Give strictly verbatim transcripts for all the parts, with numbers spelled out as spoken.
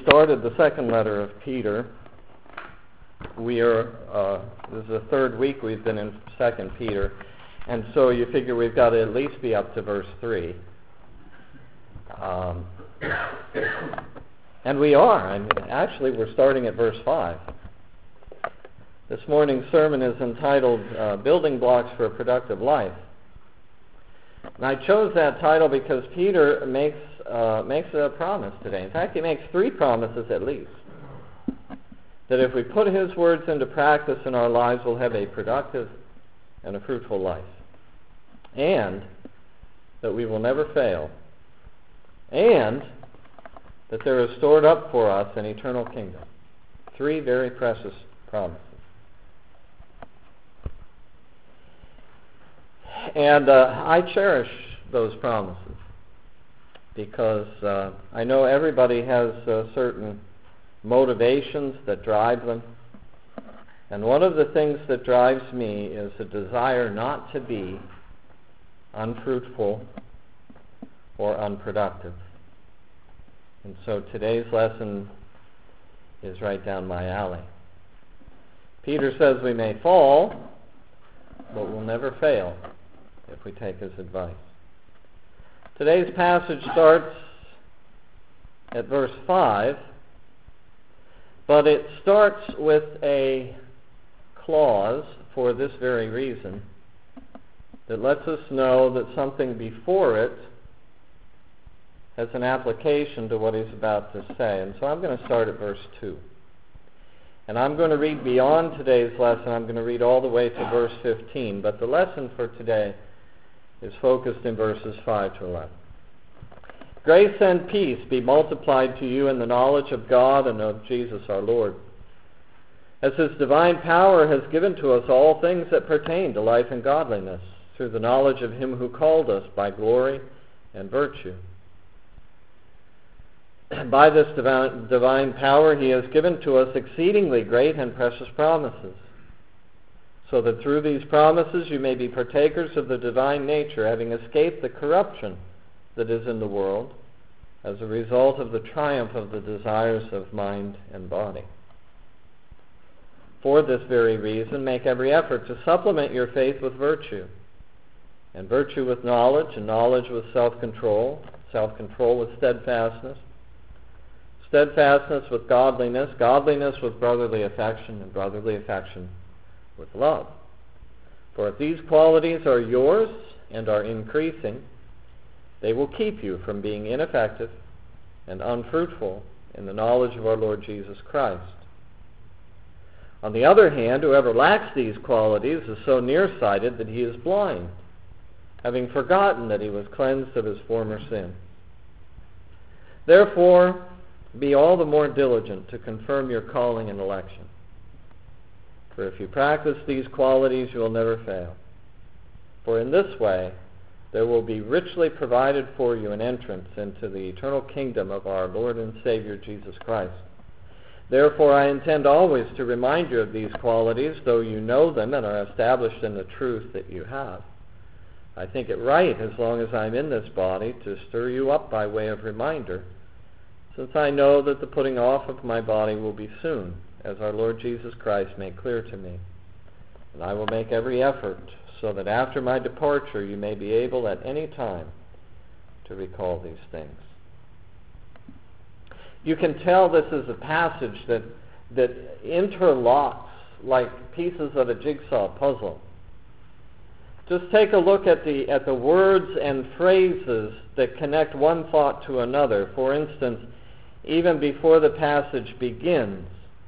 started the second letter of Peter. We are, uh, this is the third week we've been in Second Peter, and so you figure we've got to at least be up to verse three. Um, and we are. I mean, actually, we're starting at verse five. This morning's sermon is entitled uh, Building Blocks for a Productive Life. And I chose that title because Peter makes uh, makes a promise today. In fact, he makes three promises at least. That if we put his words into practice in our lives, we'll have a productive and a fruitful life. And that we will never fail. And that there is stored up for us an eternal kingdom. Three very precious promises. And uh, I cherish those promises because uh, I know everybody has uh, certain motivations that drive them. And one of the things that drives me is a desire not to be unfruitful or unproductive. And so today's lesson is right down my alley. Peter says we may fall, but we'll never fail if we take his advice. Today's passage starts at verse five, but it starts with a clause for this very reason that lets us know that something before it has an application to what he's about to say. And so I'm going to start at verse two. And I'm going to read beyond today's lesson. I'm going to read all the way to verse fifteen. But the lesson for today is focused in verses five to eleven. Grace and peace be multiplied to you in the knowledge of God and of Jesus our Lord, as his divine power has given to us all things that pertain to life and godliness, through the knowledge of him who called us by glory and virtue. By this divine, divine power he has given to us exceedingly great and precious promises, so that through these promises you may be partakers of the divine nature, having escaped the corruption that is in the world as a result of the triumph of the desires of mind and body. For this very reason, make every effort to supplement your faith with virtue, and virtue with knowledge, and knowledge with self-control, self-control with steadfastness, steadfastness with godliness, godliness with brotherly affection, and brotherly affection with love. For if these qualities are yours and are increasing, they will keep you from being ineffective and unfruitful in the knowledge of our Lord Jesus Christ. On the other hand, whoever lacks these qualities is so nearsighted that he is blind, having forgotten that he was cleansed of his former sin. Therefore, be all the more diligent to confirm your calling and election. For if you practice these qualities, you will never fail. For in this way, there will be richly provided for you an entrance into the eternal kingdom of our Lord and Savior Jesus Christ. Therefore, I intend always to remind you of these qualities, though you know them and are established in the truth that you have. I think it right, as long as I'm in this body, to stir you up by way of reminder, since I know that the putting off of my body will be soon, as our Lord Jesus Christ made clear to me. And I will make every effort so that after my departure you may be able at any time to recall these things. You can tell this is a passage that, that interlocks like pieces of a jigsaw puzzle. Just take a look at the, at the words and phrases that connect one thought to another. For instance, even before the passage begins,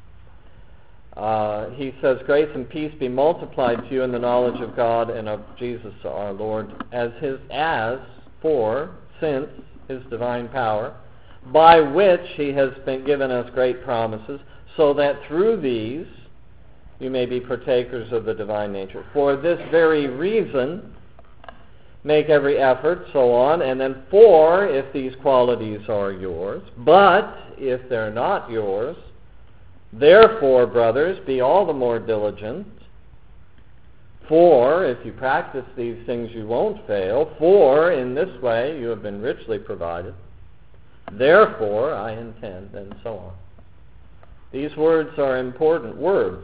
Uh, he says, grace and peace be multiplied to you in the knowledge of God and of Jesus our Lord, as his, as, for, since, his divine power, by which he has been given us great promises, so that through these you may be partakers of the divine nature. For this very reason, make every effort, so on, and then for, if these qualities are yours, but if they're not yours, therefore, brothers, be all the more diligent, for if you practice these things you won't fail, for in this way you have been richly provided. Therefore, I intend, and so on. These words are important words.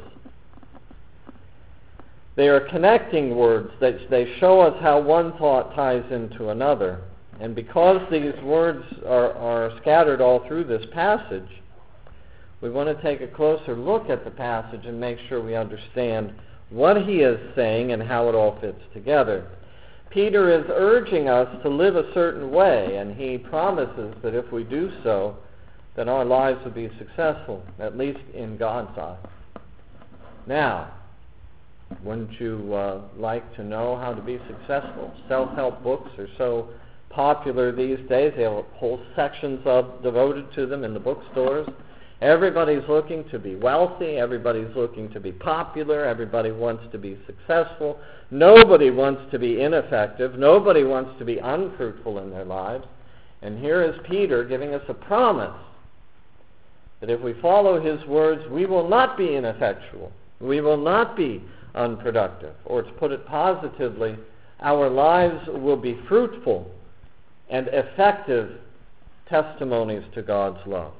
They are connecting words. They, they show us how one thought ties into another. And because these words are, are scattered all through this passage, we want to take a closer look at the passage and make sure we understand what he is saying and how it all fits together. Peter is urging us to live a certain way, and he promises that if we do so, then our lives will be successful, at least in God's eyes. Now, wouldn't you uh, like to know how to be successful? Self-help books are so popular these days. They have whole sections of devoted to them in the bookstores. Everybody's looking to be wealthy. Everybody's looking to be popular. Everybody wants to be successful. Nobody wants to be ineffective. Nobody wants to be unfruitful in their lives. And here is Peter giving us a promise that if we follow his words, we will not be ineffectual. We will not be unproductive. Or to put it positively, our lives will be fruitful and effective testimonies to God's love.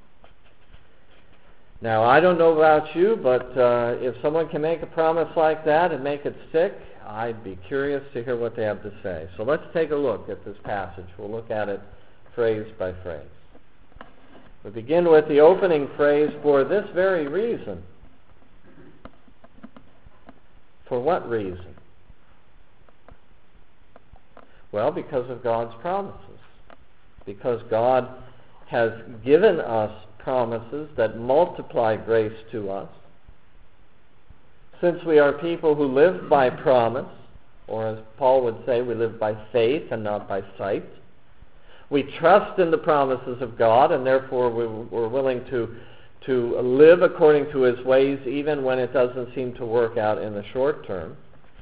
Now, I don't know about you, but uh, if someone can make a promise like that and make it stick, I'd be curious to hear what they have to say. So let's take a look at this passage. We'll look at it phrase by phrase. We begin with the opening phrase, for this very reason. For what reason? Well, because of God's promises. Because God has given us promises that multiply grace to us. Since we are people who live by promise, or as Paul would say, we live by faith and not by sight. We trust in the promises of God, and therefore we're willing to, to live according to his ways even when it doesn't seem to work out in the short term.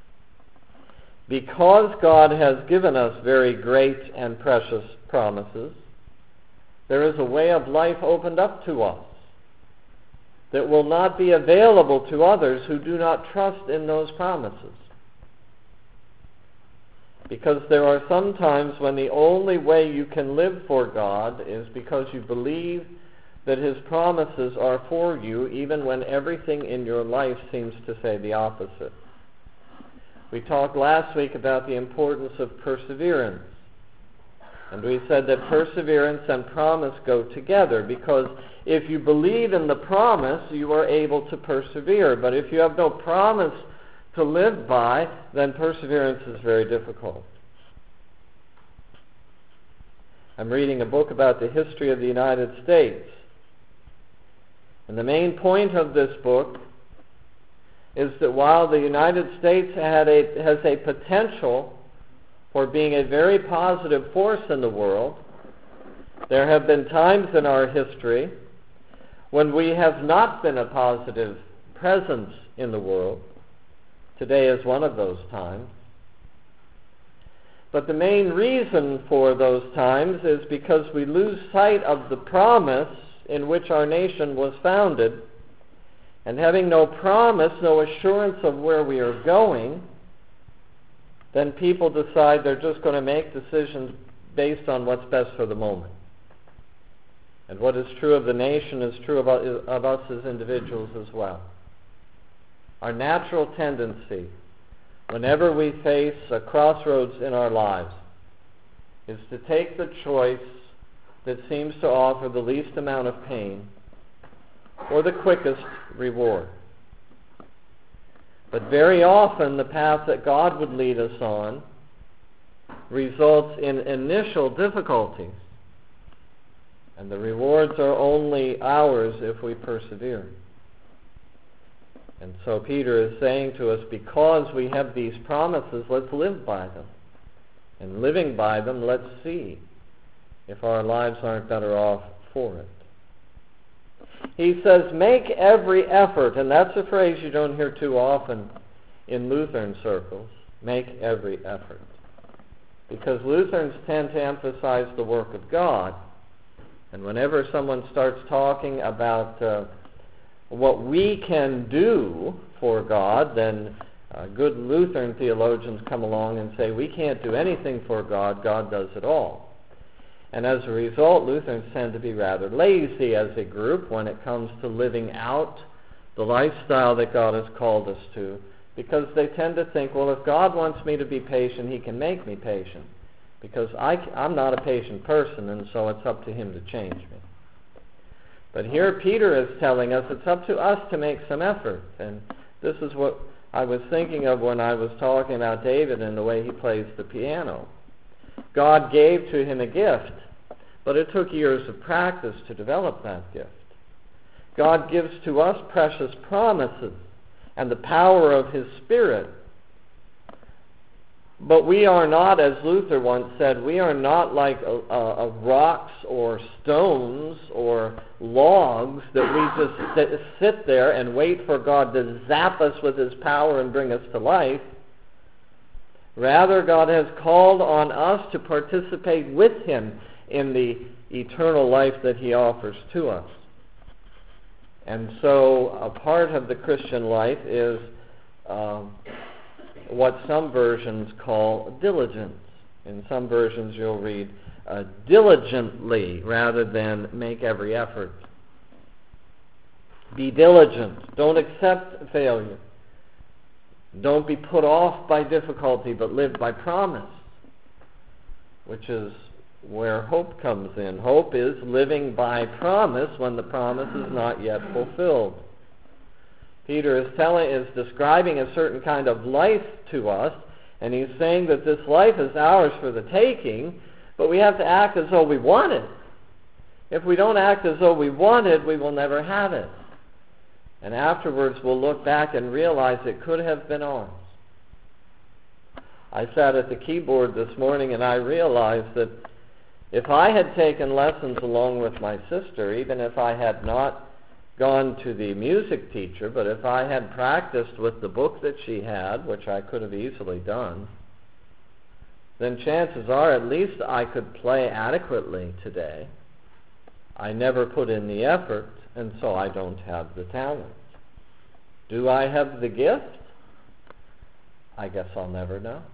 Because God has given us very great and precious promises, there is a way of life opened up to us that will not be available to others who do not trust in those promises. Because there are some times when the only way you can live for God is because you believe that his promises are for you, even when everything in your life seems to say the opposite. We talked last week about the importance of perseverance. And we said that perseverance and promise go together, because if you believe in the promise, you are able to persevere. But if you have no promise to live by, then perseverance is very difficult. I'm reading a book about the history of the United States. And the main point of this book is that while the United States had a, has a potential for being a very positive force in the world, there have been times in our history when we have not been a positive presence in the world. Today is one of those times. But the main reason for those times is because we lose sight of the promise in which our nation was founded. And having no promise, no assurance of where we are going, then people decide they're just going to make decisions based on what's best for the moment. And what is true of the nation is true about, of us as individuals as well. Our natural tendency, whenever we face a crossroads in our lives, is to take the choice that seems to offer the least amount of pain or the quickest reward. But very often the path that God would lead us on results in initial difficulties, and the rewards are only ours if we persevere. And so Peter is saying to us, because we have these promises, let's live by them. And living by them, let's see if our lives aren't better off for it. He says, make every effort, and that's a phrase you don't hear too often in Lutheran circles, make every effort. Because Lutherans tend to emphasize the work of God. And whenever someone starts talking about uh, what we can do for God, then uh, good Lutheran theologians come along and say, we can't do anything for God, God does it all. And as a result, Lutherans tend to be rather lazy as a group when it comes to living out the lifestyle that God has called us to, because they tend to think, well, if God wants me to be patient, he can make me patient, because I, I'm not a patient person, and so it's up to him to change me. But here Peter is telling us it's up to us to make some effort, and this is what I was thinking of when I was talking about David and the way he plays the piano. God gave to him a gift, but it took years of practice to develop that gift. God gives to us precious promises and the power of his Spirit. But we are not, as Luther once said, we are not like a, a, a rocks or stones or logs that we just sit, sit there and wait for God to zap us with his power and bring us to life. Rather, God has called on us to participate with him in the eternal life that he offers to us. And so a part of the Christian life is um, what some versions call diligence. In some versions you'll read uh, diligently rather than make every effort. Be diligent. Don't accept failure. Don't be put off by difficulty, but live by promise, which is where hope comes in. Hope is living by promise when the promise is not yet fulfilled. Peter is telling, is describing a certain kind of life to us, and he's saying that this life is ours for the taking, but we have to act as though we want it. If we don't act as though we want it, we will never have it. And afterwards we'll look back and realize it could have been ours. I sat at the keyboard this morning and I realized that if I had taken lessons along with my sister, even if I had not gone to the music teacher, but if I had practiced with the book that she had, which I could have easily done, then chances are at least I could play adequately today. I never put in the effort, and so I don't have the talent. Do I have the gift? I guess I'll never know.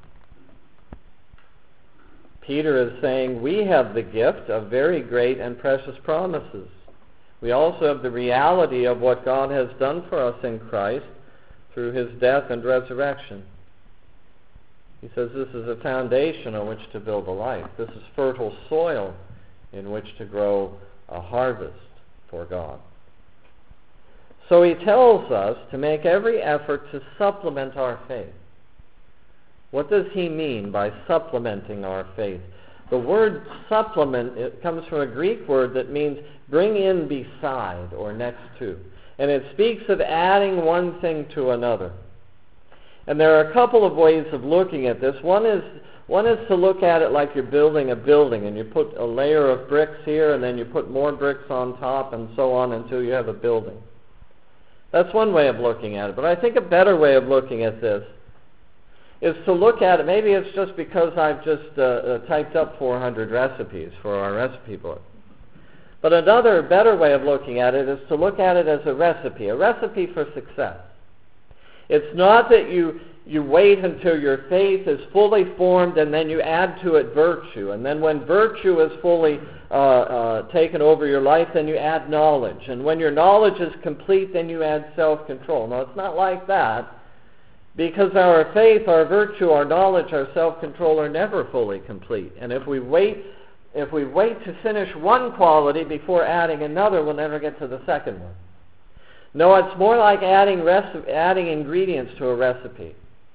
Peter is saying we have the gift of very great and precious promises. We also have the reality of what God has done for us in Christ through his death and resurrection. He says this is a foundation on which to build a life. This is fertile soil in which to grow a harvest for God. So he tells us to make every effort to supplement our faith. What does he mean by supplementing our faith? The word supplement, it comes from a Greek word that means bring in beside or next to. And it speaks of adding one thing to another. And there are a couple of ways of looking at this. One is one is to look at it like you're building a building, and you put a layer of bricks here, and then you put more bricks on top, and so on until you have a building. That's one way of looking at it. But I think a better way of looking at this is to look at it, maybe it's just because I've just uh, uh, typed up four hundred recipes for our recipe book. But another better way of looking at it is to look at it as a recipe, a recipe for success. It's not that you, you wait until your faith is fully formed and then you add to it virtue. And then when virtue is fully uh, uh, taken over your life, then you add knowledge. And when your knowledge is complete, then you add self-control. No, it's not like that. Because our faith, our virtue, our knowledge, our self-control are never fully complete. And if we wait if we wait to finish one quality before adding another, we'll never get to the second one. No, it's more like adding reci- adding ingredients to a recipe.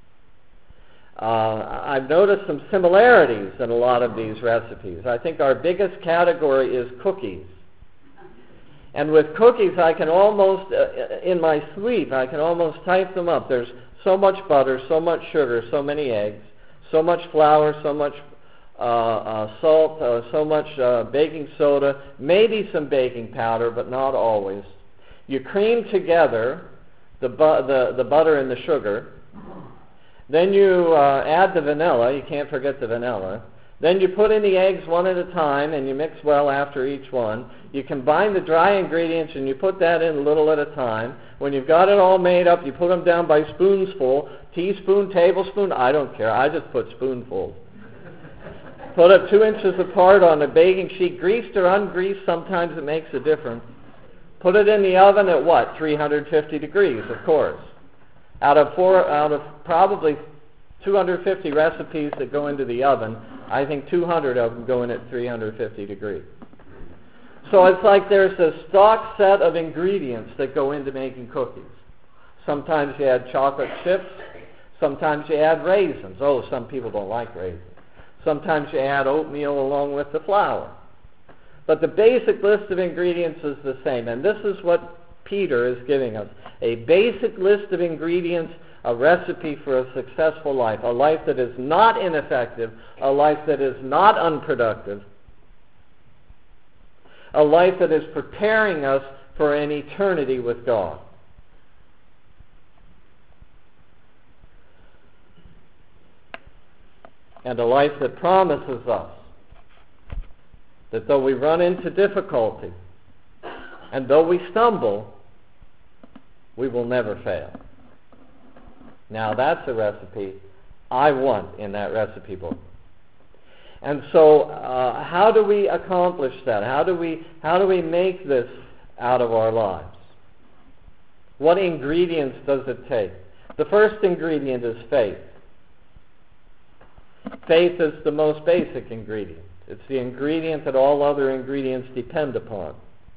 Uh, I've noticed some similarities in a lot of these recipes. I think our biggest category is cookies. And with cookies, I can almost, uh, in my sleep, I can almost type them up. There's so much butter, so much sugar, so many eggs, so much flour, so much uh, uh, salt, uh, so much uh, baking soda, maybe some baking powder, but not always. You cream together the, bu- the, the butter and the sugar. Then you uh, add the vanilla. You can't forget the vanilla. Then you put in the eggs one at a time, and you mix well after each one. You combine the dry ingredients, and you put that in a little at a time. When you've got it all made up, you put them down by spoonsful, teaspoon, tablespoon, I don't care. I just put spoonfuls. Put it two inches apart on a baking sheet, greased or ungreased, sometimes it makes a difference. Put it in the oven at what? three hundred fifty degrees, of course. Out of four, out of probably two hundred fifty recipes that go into the oven, I think two hundred of them go in at three hundred fifty degrees. So it's like there's a stock set of ingredients that go into making cookies. Sometimes you add chocolate chips. Sometimes you add raisins. Oh, some people don't like raisins. Sometimes you add oatmeal along with the flour. But the basic list of ingredients is the same. And this is what Peter is giving us. A basic list of ingredients, a recipe for a successful life. A life that is not ineffective. A life that is not unproductive. A life that is preparing us for an eternity with God. And a life that promises us that though we run into difficulty and though we stumble, we will never fail. Now that's a recipe I want in that recipe book. And so uh, how do we accomplish that? How do we, how do we make this out of our lives? What ingredients does it take? The first ingredient is faith. Faith is the most basic ingredient. It's the ingredient that all other ingredients depend upon.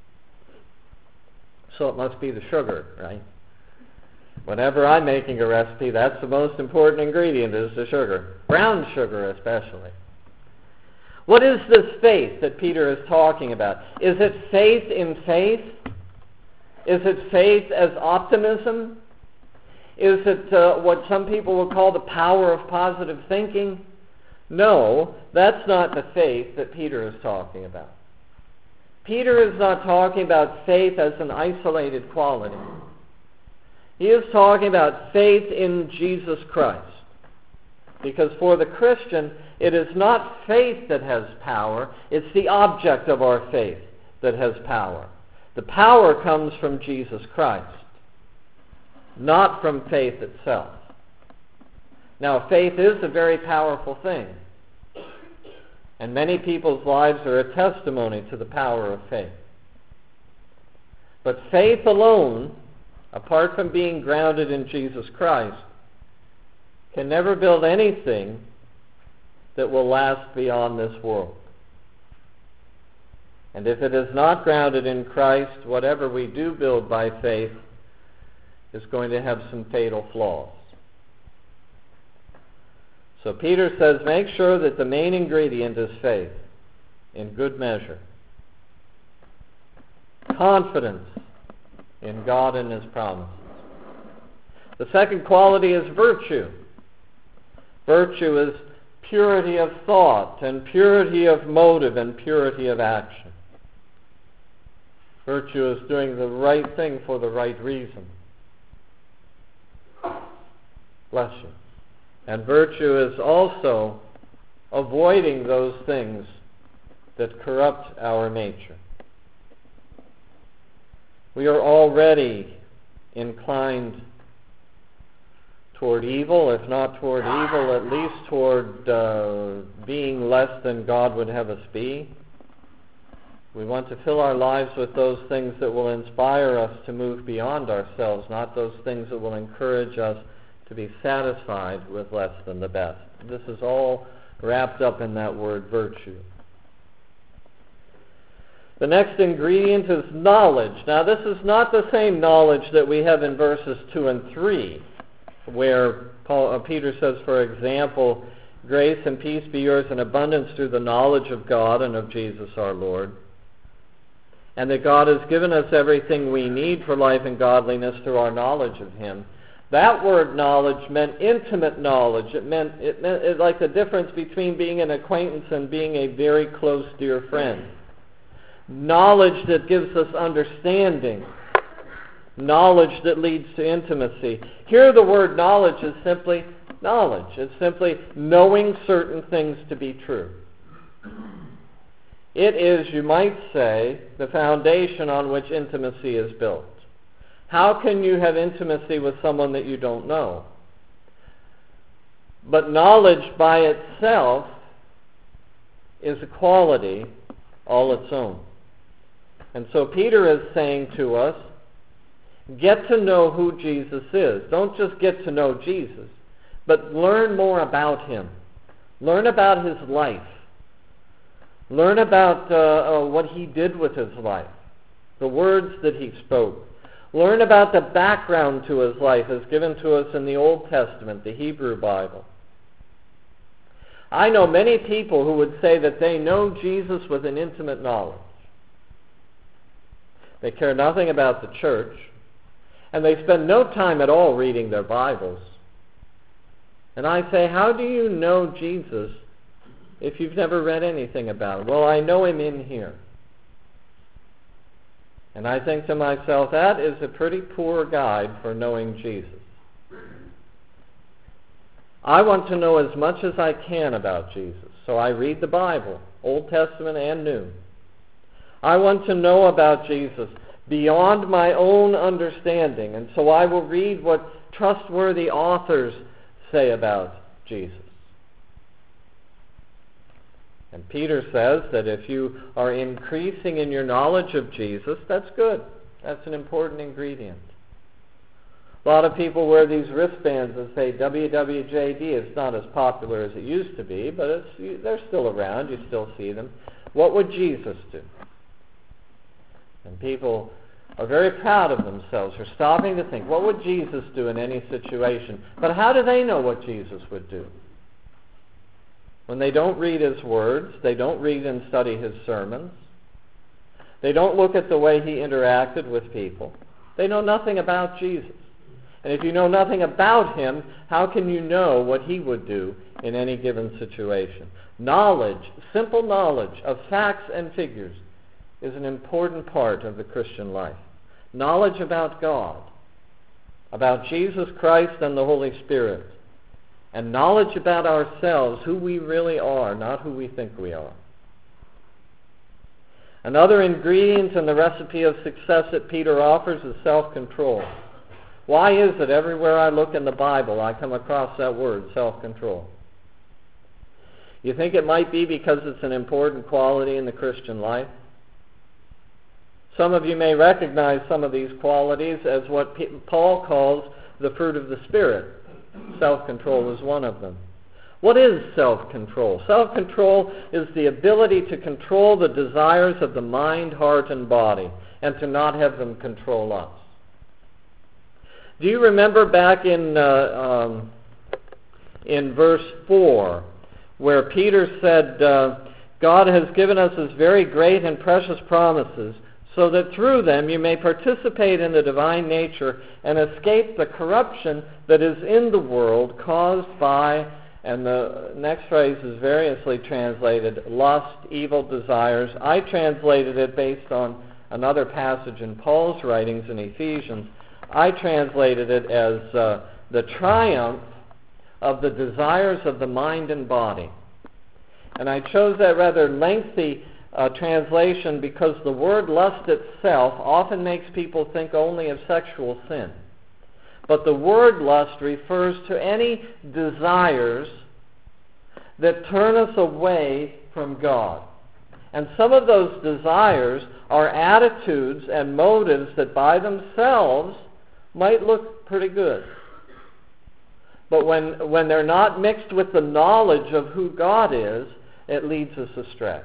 So it must be the sugar, right? Whenever I'm making a recipe, that's the most important ingredient, is the sugar. Brown sugar especially. What is this faith that Peter is talking about? Is it faith in faith? Is it faith as optimism? Is it uh, what some people will call the power of positive thinking? No, that's not the faith that Peter is talking about. Peter is not talking about faith as an isolated quality. He is talking about faith in Jesus Christ. Because for the Christian, it is not faith that has power, it's the object of our faith that has power. The power comes from Jesus Christ, not from faith itself. Now, faith is a very powerful thing. And many people's lives are a testimony to the power of faith. But faith alone, apart from being grounded in Jesus Christ, can never build anything that will last beyond this world. And if it is not grounded in Christ, whatever we do build by faith is going to have some fatal flaws. So Peter says, make sure that the main ingredient is faith, in good measure. Confidence in God and His promises. The second quality is virtue. Virtue is purity of thought and purity of motive and purity of action. Virtue is doing the right thing for the right reason. Bless you. And virtue is also avoiding those things that corrupt our nature. We are already inclined toward evil, if not toward evil, at least toward uh, being less than God would have us be. We want to fill our lives with those things that will inspire us to move beyond ourselves, not those things that will encourage us to be satisfied with less than the best. This is all wrapped up in that word virtue. The next ingredient is knowledge. Now, this is not the same knowledge that we have in verses two and three, where Paul, uh, Peter says, for example, grace and peace be yours in abundance through the knowledge of God and of Jesus our Lord, and that God has given us everything we need for life and godliness through our knowledge of Him. That word knowledge meant intimate knowledge. It meant, it meant it like the difference between being an acquaintance and being a very close dear friend. Knowledge that gives us understanding. Knowledge that leads to intimacy. Here the word knowledge is simply knowledge. It's simply knowing certain things to be true. It is, you might say, the foundation on which intimacy is built. How can you have intimacy with someone that you don't know? But knowledge by itself is a quality all its own. And so Peter is saying to us, get to know who Jesus is. Don't just get to know Jesus, but learn more about him. Learn about his life. Learn about uh, uh, what he did with his life, the words that he spoke. Learn about the background to his life as given to us in the Old Testament, the Hebrew Bible. I know many people who would say that they know Jesus with an intimate knowledge. They care nothing about the church, and they spend no time at all reading their Bibles. And I say, how do you know Jesus if you've never read anything about him? Well, I know him in here. And I think to myself, that is a pretty poor guide for knowing Jesus. I want to know as much as I can about Jesus. So I read the Bible, Old Testament and New. I want to know about Jesus beyond my own understanding. And so I will read what trustworthy authors say about Jesus. And Peter says that if you are increasing in your knowledge of Jesus, that's good. That's an important ingredient. A lot of people wear these wristbands that say W W J D. It's not as popular as it used to be, but it's, they're still around. You still see them. What would Jesus do? And people are very proud of themselves for stopping to think, what would Jesus do in any situation? But how do they know what Jesus would do? When they don't read his words, they don't read and study his sermons, they don't look at the way he interacted with people, they know nothing about Jesus. And if you know nothing about him, how can you know what he would do in any given situation? Knowledge, simple knowledge of facts and figures, is an important part of the Christian life. Knowledge about God, about Jesus Christ and the Holy Spirit, and knowledge about ourselves, who we really are, not who we think we are. Another ingredient in the recipe of success that Peter offers is self-control. Why is it everywhere I look in the Bible I come across that word, self-control? You think it might be because it's an important quality in the Christian life? Some of you may recognize some of these qualities as what P- Paul calls the fruit of the Spirit. Self-control is one of them. What is self-control? Self-control is the ability to control the desires of the mind, heart, and body, and to not have them control us. Do you remember back in uh, um, in verse four, where Peter said, uh, God has given us his very great and precious promises, so that through them you may participate in the divine nature and escape the corruption that is in the world caused by, and the next phrase is variously translated, lust, evil desires. I translated it based on another passage in Paul's writings in Ephesians. I translated it as uh, the triumph of the desires of the mind and body. And I chose that rather lengthy Uh, translation because the word lust itself often makes people think only of sexual sin. But the word lust refers to any desires that turn us away from God. And some of those desires are attitudes and motives that by themselves might look pretty good. But when, when they're not mixed with the knowledge of who God is, it leads us astray.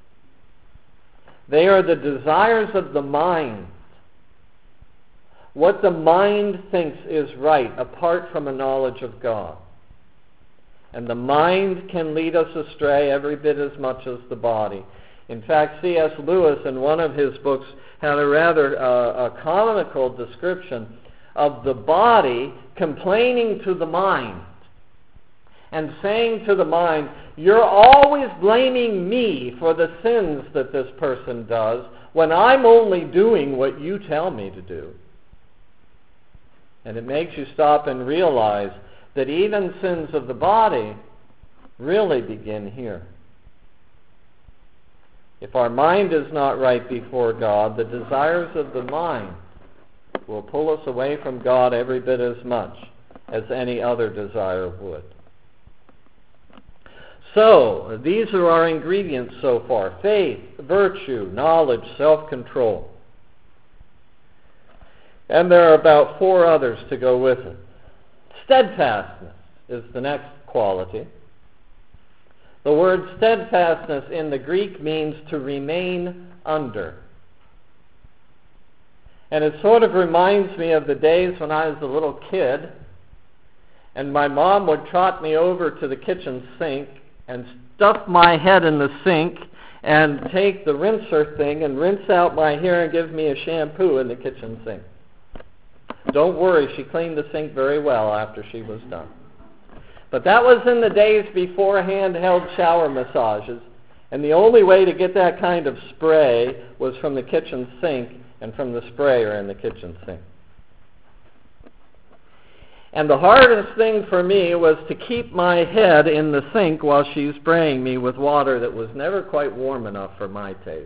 They are the desires of the mind. What the mind thinks is right apart from a knowledge of God. And the mind can lead us astray every bit as much as the body. In fact, C S Lewis in one of his books had a rather uh, a comical description of the body complaining to the mind and saying to the mind, you're always blaming me for the sins that this person does when I'm only doing what you tell me to do. And it makes you stop and realize that even sins of the body really begin here. If our mind is not right before God, the desires of the mind will pull us away from God every bit as much as any other desire would. So, these are our ingredients so far. Faith, virtue, knowledge, self-control. And there are about four others to go with it. Steadfastness is the next quality. The word steadfastness in the Greek means to remain under. And it sort of reminds me of the days when I was a little kid and my mom would trot me over to the kitchen sink and stuff my head in the sink and take the rinser thing and rinse out my hair and give me a shampoo in the kitchen sink. Don't worry, she cleaned the sink very well after she was done. But that was in the days before handheld shower massages, and the only way to get that kind of spray was from the kitchen sink and from the sprayer in the kitchen sink. And the hardest thing for me was to keep my head in the sink while she's spraying me with water that was never quite warm enough for my taste.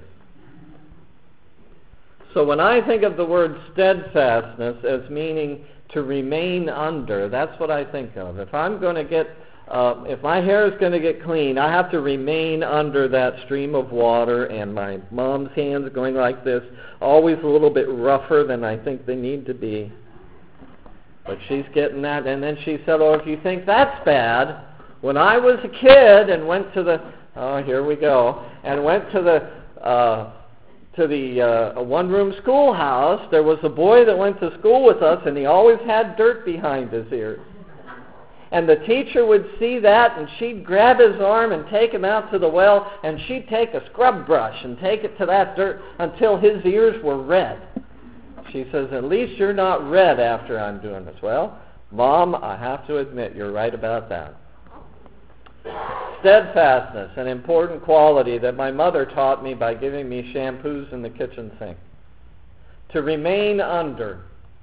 So when I think of the word steadfastness as meaning to remain under, that's what I think of. If I'm going to get, uh, if my hair is going to get clean, I have to remain under that stream of water, and my mom's hands going like this, always a little bit rougher than I think they need to be. But she's getting that, and then she said, oh, if you think that's bad, when I was a kid and went to the, oh, here we go, and went to the, uh, to the uh, one-room schoolhouse, there was a boy that went to school with us, and he always had dirt behind his ears. And the teacher would see that, and she'd grab his arm and take him out to the well, and she'd take a scrub brush and take it to that dirt until his ears were red. She says, at least you're not red after I'm doing this. Well, Mom, I have to admit, you're right about that. Steadfastness, an important quality that my mother taught me by giving me shampoos in the kitchen sink. To remain under.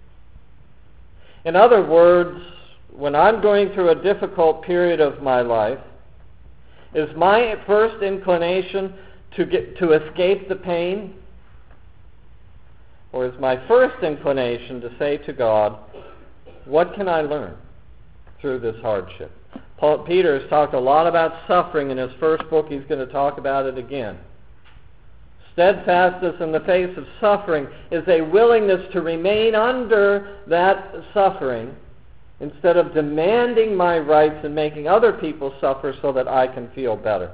In other words, when I'm going through a difficult period of my life, is my first inclination to get to escape the pain? Or is my first inclination to say to God, what can I learn through this hardship? Paul, Peter has talked a lot about suffering in his first book. He's going to talk about it again. Steadfastness in the face of suffering is a willingness to remain under that suffering instead of demanding my rights and making other people suffer so that I can feel better.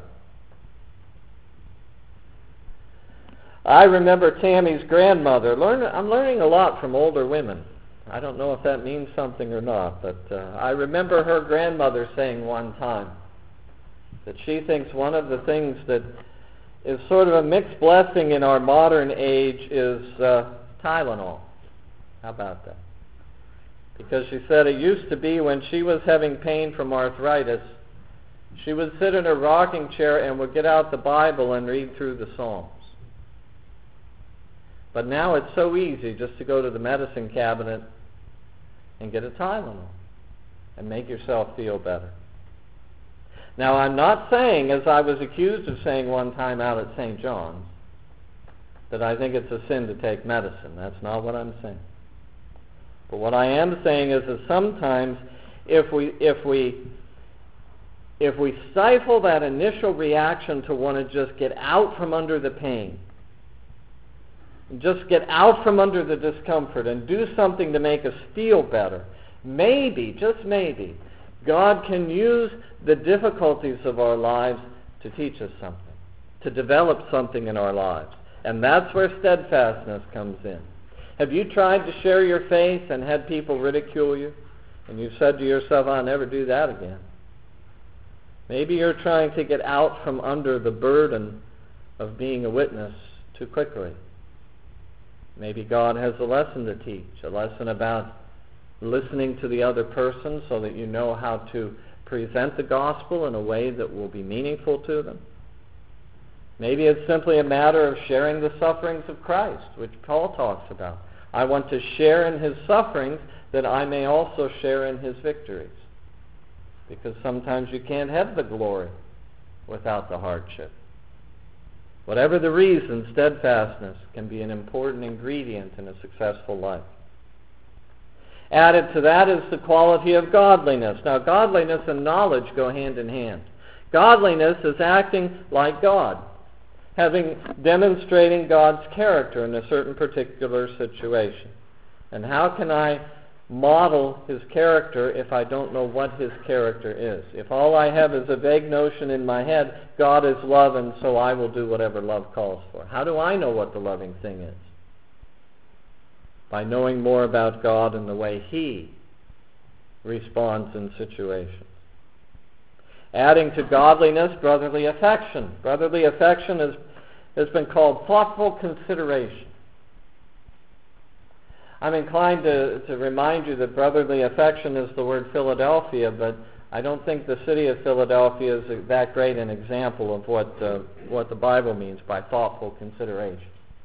I remember Tammy's grandmother. Learn, I'm learning a lot from older women. I don't know if that means something or not, but uh, I remember her grandmother saying one time that she thinks one of the things that is sort of a mixed blessing in our modern age is uh, Tylenol. How about that? Because she said it used to be when she was having pain from arthritis, she would sit in her rocking chair and would get out the Bible and read through the Psalms. But now it's so easy just to go to the medicine cabinet and get a Tylenol and make yourself feel better. Now, I'm not saying, as I was accused of saying one time out at Saint John's, that I think it's a sin to take medicine. That's not what I'm saying. But what I am saying is that sometimes if we if we if we stifle that initial reaction to want to just get out from under the pain, just get out from under the discomfort and do something to make us feel better, maybe, just maybe, God can use the difficulties of our lives to teach us something, to develop something in our lives. And that's where steadfastness comes in. Have you tried to share your faith and had people ridicule you? And you've said to yourself, I'll never do that again. Maybe you're trying to get out from under the burden of being a witness too quickly. Maybe God has a lesson to teach, a lesson about listening to the other person so that you know how to present the gospel in a way that will be meaningful to them. Maybe it's simply a matter of sharing the sufferings of Christ, which Paul talks about. I want to share in his sufferings that I may also share in his victories. Because sometimes you can't have the glory without the hardship. Whatever the reason, steadfastness can be an important ingredient in a successful life. Added to that is the quality of godliness. Now, godliness and knowledge go hand in hand. Godliness is acting like God, having demonstrating God's character in a certain particular situation. And how can I model his character if I don't know what his character is? If all I have is a vague notion in my head, God is love, and so I will do whatever love calls for. How do I know what the loving thing is? By knowing more about God and the way he responds in situations. Adding to godliness, brotherly affection. Brotherly affection is, has been called thoughtful consideration. I'm inclined to, to remind you that brotherly affection is the word Philadelphia, but I don't think the city of Philadelphia is that great an example of what uh, what the Bible means by thoughtful consideration.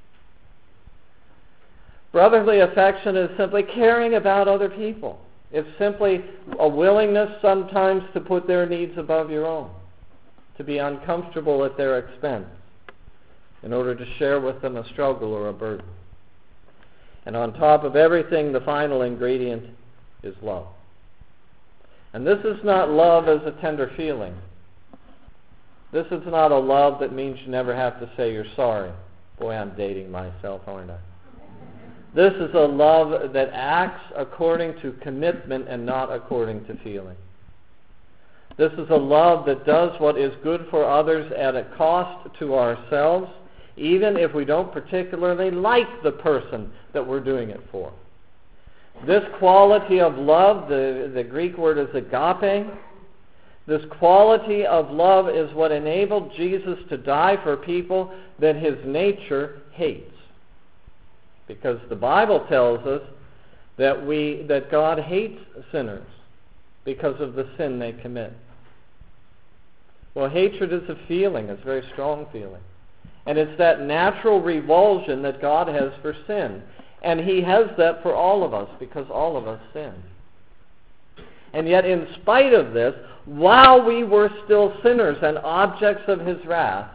Brotherly affection is simply caring about other people. It's simply a willingness sometimes to put their needs above your own, to be uncomfortable at their expense in order to share with them a struggle or a burden. And on top of everything, the final ingredient is love. And this is not love as a tender feeling. This is not a love that means you never have to say you're sorry. Boy, I'm dating myself, aren't I? This is a love that acts according to commitment and not according to feeling. This is a love that does what is good for others at a cost to ourselves, even if we don't particularly like the person that we're doing it for. This quality of love, the, the Greek word is agape, this quality of love is what enabled Jesus to die for people that his nature hates. Because the Bible tells us that we that God hates sinners because of the sin they commit. Well, hatred is a feeling, it's a very strong feeling. And it's that natural revulsion that God has for sin. And he has that for all of us because all of us sin. And yet in spite of this, while we were still sinners and objects of his wrath,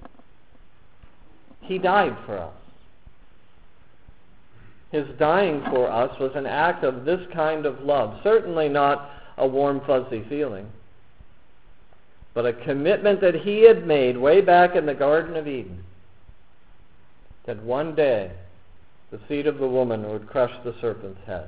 he died for us. His dying for us was an act of this kind of love. Certainly not a warm, fuzzy feeling, but a commitment that he had made way back in the Garden of Eden, that one day the seed of the woman would crush the serpent's head.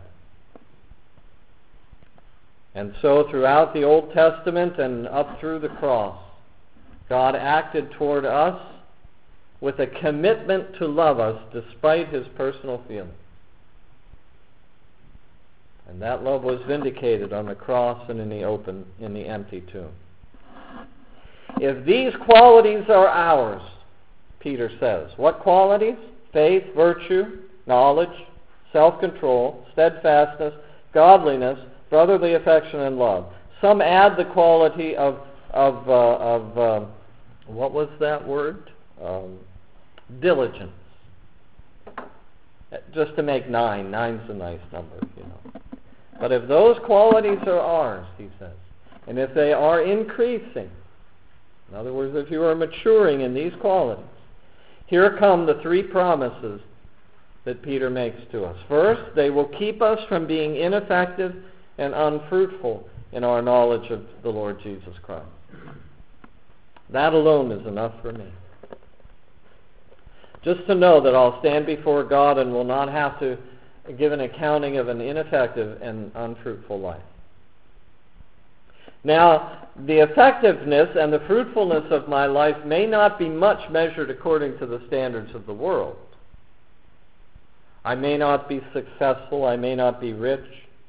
And so throughout the Old Testament and up through the cross, God acted toward us with a commitment to love us despite his personal feelings. And that love was vindicated on the cross and in the open, in the empty tomb. If these qualities are ours, Peter says, what qualities? Faith, virtue, knowledge, self-control, steadfastness, godliness, brotherly affection, and love. Some add the quality of, of, uh, of uh, what was that word? Um, diligence. Just to make nine. Nine's a nice number, you know. But if those qualities are ours, he says, and if they are increasing, in other words, if you are maturing in these qualities, here come the three promises that Peter makes to us. First, they will keep us from being ineffective and unfruitful in our knowledge of the Lord Jesus Christ. That alone is enough for me. Just to know that I'll stand before God and will not have to give an accounting of an ineffective and unfruitful life. Now, the effectiveness and the fruitfulness of my life may not be much measured according to the standards of the world. I may not be successful, I may not be rich,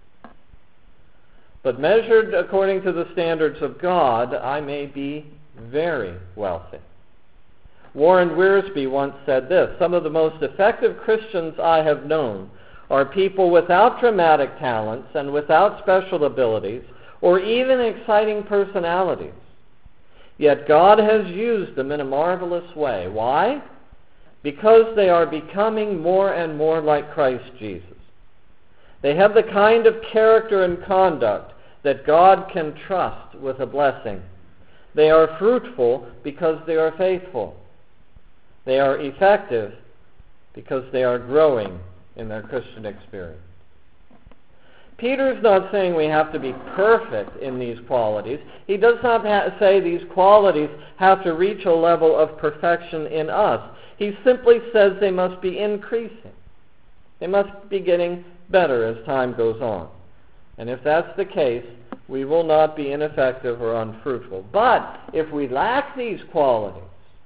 but measured according to the standards of God, I may be very wealthy. Warren Wiersbe once said this, some of the most effective Christians I have known are people without dramatic talents and without special abilities or even exciting personalities. Yet God has used them in a marvelous way. Why? Because they are becoming more and more like Christ Jesus. They have the kind of character and conduct that God can trust with a blessing. They are fruitful because they are faithful. They are effective because they are growing in their Christian experience. Peter's not saying we have to be perfect in these qualities. He does not ha- say these qualities have to reach a level of perfection in us. He simply says they must be increasing. They must be getting better as time goes on. And if that's the case, we will not be ineffective or unfruitful. But if we lack these qualities,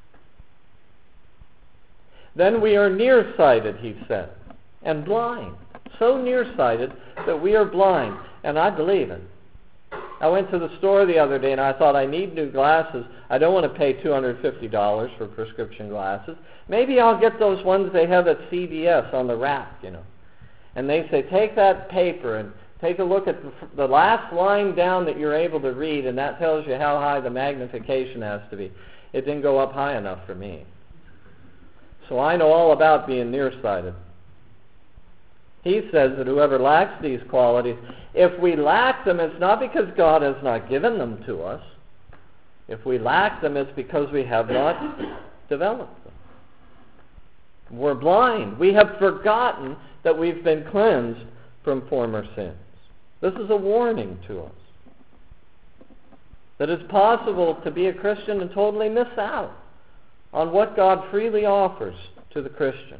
then we are nearsighted, he said, and blind. So nearsighted that we are blind. And I believe it. I went to the store the other day and I thought, I need new glasses. I don't want to pay two hundred fifty dollars for prescription glasses. Maybe I'll get those ones they have at C V S on the rack, you know. And they say, take that paper and take a look at the, the last line down that you're able to read, and that tells you how high the magnification has to be. It didn't go up high enough for me. So I know all about being nearsighted. He says that whoever lacks these qualities, if we lack them, it's not because God has not given them to us. If we lack them, it's because we have not developed them. We're blind. We have forgotten that we've been cleansed from former sins. This is a warning to us. That it's possible to be a Christian and totally miss out on what God freely offers to the Christian.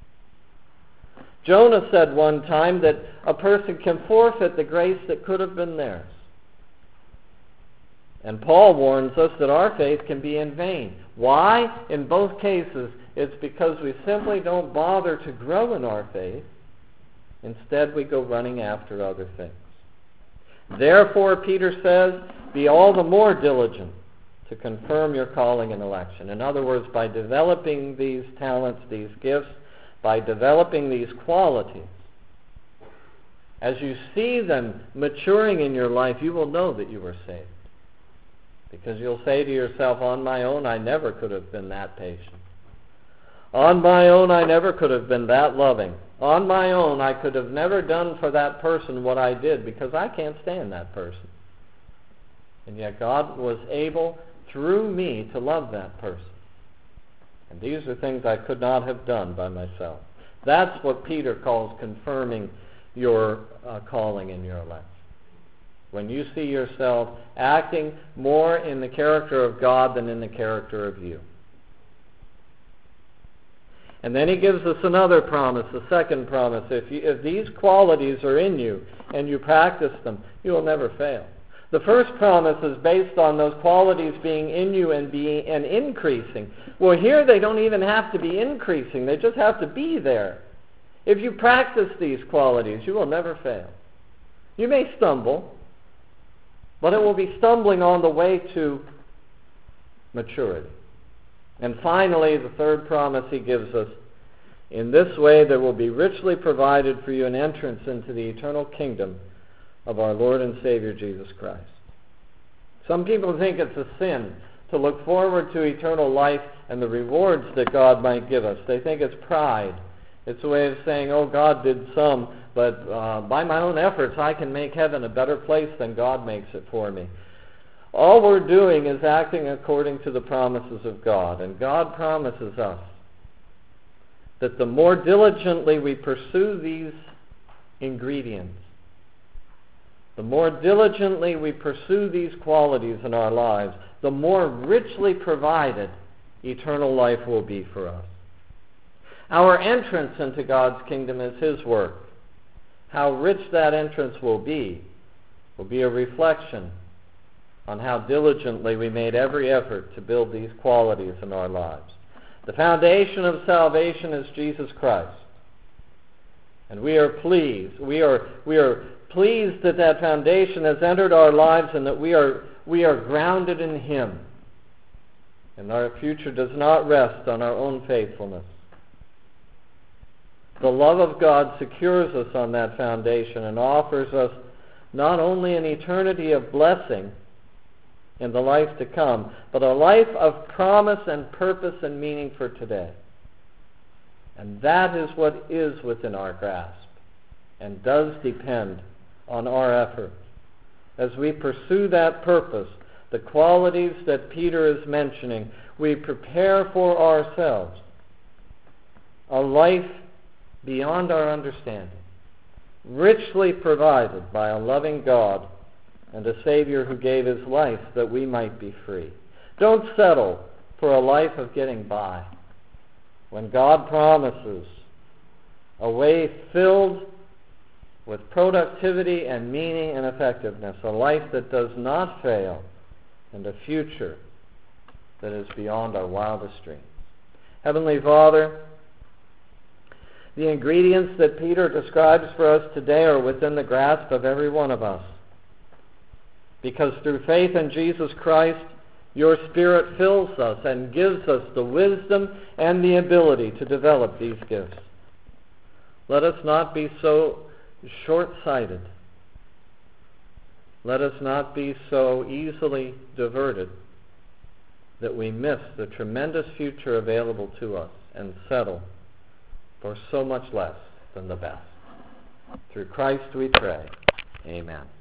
Jonah said one time that a person can forfeit the grace that could have been theirs. And Paul warns us that our faith can be in vain. Why? In both cases, it's because we simply don't bother to grow in our faith. Instead, we go running after other things. Therefore, Peter says, be all the more diligent to confirm your calling and election. In other words, by developing these talents, these gifts, by developing these qualities, as you see them maturing in your life, you will know that you were saved. Because you'll say to yourself, on my own, I never could have been that patient. On my own, I never could have been that loving. On my own, I could have never done for that person what I did because I can't stand that person. And yet God was able, through me, to love that person. And these are things I could not have done by myself. That's what Peter calls confirming your uh, calling in your election. When you see yourself acting more in the character of God than in the character of you. And then he gives us another promise, the second promise. If, you, if these qualities are in you and you practice them, you will never fail. The first promise is based on those qualities being in you and being and increasing. Well, here they don't even have to be increasing. They just have to be there. If you practice these qualities, you will never fail. You may stumble, but it will be stumbling on the way to maturity. And finally, the third promise he gives us, in this way there will be richly provided for you an entrance into the eternal kingdom of our Lord and Savior Jesus Christ. Some people think it's a sin to look forward to eternal life and the rewards that God might give us. They think it's pride. It's a way of saying, oh, God did some, but uh, by my own efforts I can make heaven a better place than God makes it for me. All we're doing is acting according to the promises of God. And God promises us that the more diligently we pursue these ingredients, the more diligently we pursue these qualities in our lives, the more richly provided eternal life will be for us. Our entrance into God's kingdom is His work. How rich that entrance will be, will be a reflection on how diligently we made every effort to build these qualities in our lives. The foundation of salvation is Jesus Christ. And we are pleased. We are, we are pleased that that foundation has entered our lives and that we are, we are grounded in Him. And our future does not rest on our own faithfulness. The love of God secures us on that foundation and offers us not only an eternity of blessing in the life to come, but a life of promise and purpose and meaning for today. And that is what is within our grasp and does depend on our efforts. As we pursue that purpose, the qualities that Peter is mentioning, we prepare for ourselves a life beyond our understanding. richly provided by a loving God and a Savior who gave his life that we might be free. Don't settle for a life of getting by. When God promises a way filled with productivity and meaning and effectiveness, a life that does not fail, and a future that is beyond our wildest dreams. Heavenly Father, the ingredients that Peter describes for us today are within the grasp of every one of us. Because through faith in Jesus Christ, your Spirit fills us and gives us the wisdom and the ability to develop these gifts. Let us not be so short-sighted. Let us not be so easily diverted that we miss the tremendous future available to us and settle for so much less than the best. Through Christ we pray. Amen.